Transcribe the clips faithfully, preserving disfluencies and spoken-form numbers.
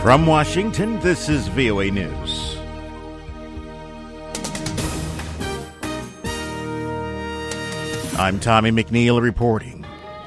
From Washington, this is V O A News. I'm Tommy McNeil reporting.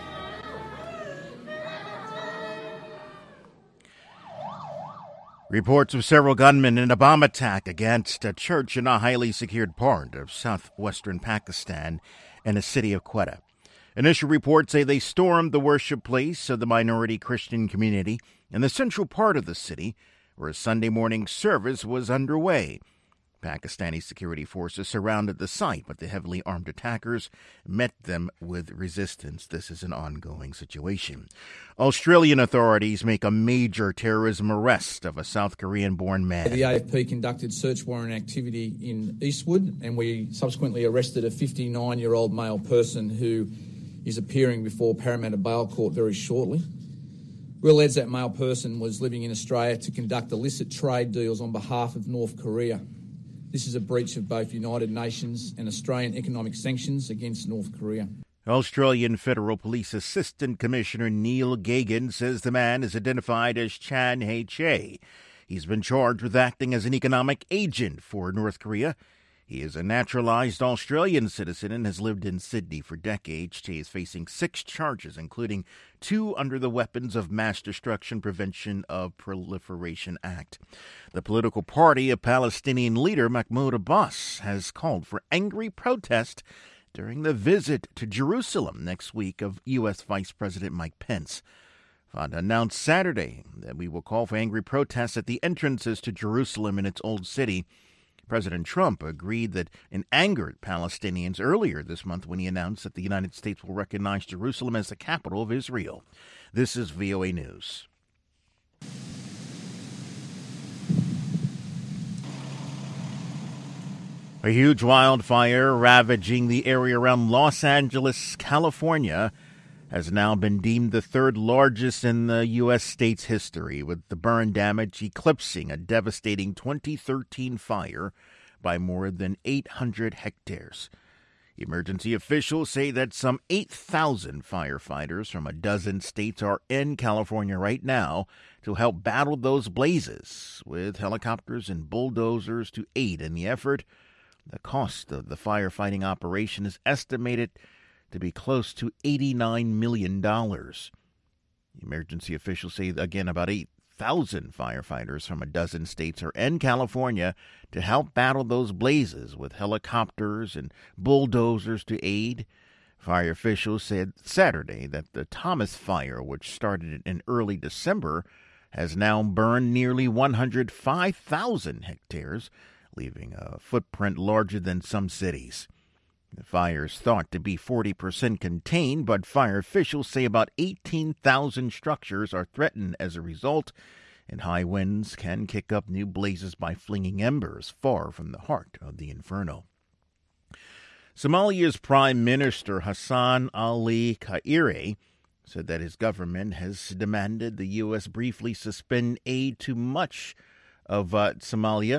Reports of several gunmen in a bomb attack against a church in a highly secured part of southwestern Pakistan and the city of Quetta. Initial reports say they stormed the worship place of the minority Christian community in the central part of the city, where a Sunday morning service was underway. Pakistani security forces surrounded the site, but the heavily armed attackers met them with resistance. This is an ongoing situation. Australian authorities make a major terrorism arrest of a South Korean-born man. The A F P conducted search warrant activity in Eastwood, and we subsequently arrested a fifty-nine-year-old male person who is appearing before Parramatta Bail Court very shortly. We're alleged that male person was living in Australia to conduct illicit trade deals on behalf of North Korea. This is a breach of both United Nations and Australian economic sanctions against North Korea. Australian Federal Police Assistant Commissioner Neil Gagan says the man is identified as Chan Hei-che. He's been charged with acting as an economic agent for North Korea. He is a naturalized Australian citizen and has lived in Sydney for decades. He is facing six charges, including two under the Weapons of Mass Destruction Prevention of Proliferation Act. The political party of Palestinian leader Mahmoud Abbas has called for angry protest during the visit to Jerusalem next week of U S Vice President Mike Pence. Fada announced Saturday that we will call for angry protests at the entrances to Jerusalem in its old city. President Trump agreed that and angered Palestinians earlier this month when he announced that the United States will recognize Jerusalem as the capital of Israel. This is V O A News. A huge wildfire ravaging the area around Los Angeles, California, has now been deemed the third largest in the U S state's history, with the burn damage eclipsing a devastating twenty thirteen fire by more than eight hundred hectares. Emergency officials say that some eight thousand firefighters from a dozen states are in California right now to help battle those blazes, with helicopters and bulldozers to aid in the effort. The cost of the firefighting operation is estimated to be close to eighty-nine million dollars. Emergency officials say, again, about eight thousand firefighters from a dozen states are in California to help battle those blazes with helicopters and bulldozers to aid. Fire officials said Saturday that the Thomas Fire, which started in early December, has now burned nearly one hundred five thousand hectares, leaving a footprint larger than some cities. The fire is thought to be forty percent contained, but fire officials say about eighteen thousand structures are threatened as a result, and high winds can kick up new blazes by flinging embers far from the heart of the inferno. Somalia's Prime Minister Hassan Ali Khaire said that his government has demanded the U S briefly suspend aid to much of uh, Somalia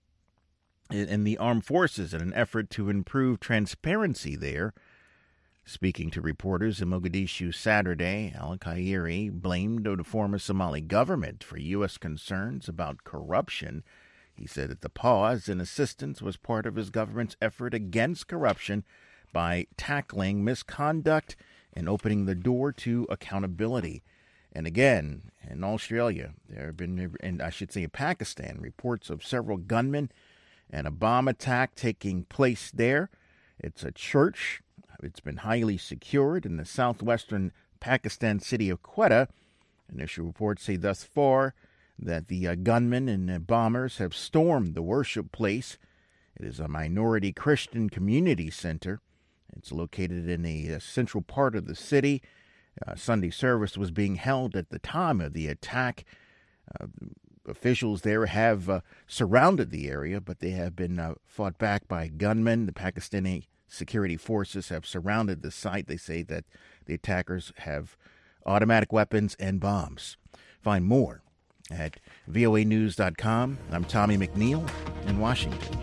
in the armed forces in an effort to improve transparency there. Speaking to reporters in Mogadishu Saturday, al-Khairi blamed the former Somali government for U S concerns about corruption. He said that the pause in assistance was part of his government's effort against corruption by tackling misconduct and opening the door to accountability. And again, in Australia, there have been, and I should say in Pakistan, reports of several gunmen and a bomb attack taking place there. It's a church. It's been highly secured in the southwestern Pakistan city of Quetta. Initial reports say thus far that the uh, gunmen and uh, bombers have stormed the worship place. It is a minority Christian community center. It's located in a, a central part of the city. Uh, Sunday service was being held at the time of the attack. Uh, Officials there have uh, surrounded the area, but they have been uh, fought back by gunmen. The Pakistani security forces have surrounded the site. They say that the attackers have automatic weapons and bombs. Find more at V O A news dot com. I'm Tommy McNeil in Washington.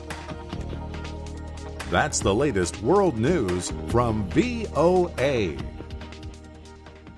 That's the latest world news from V O A.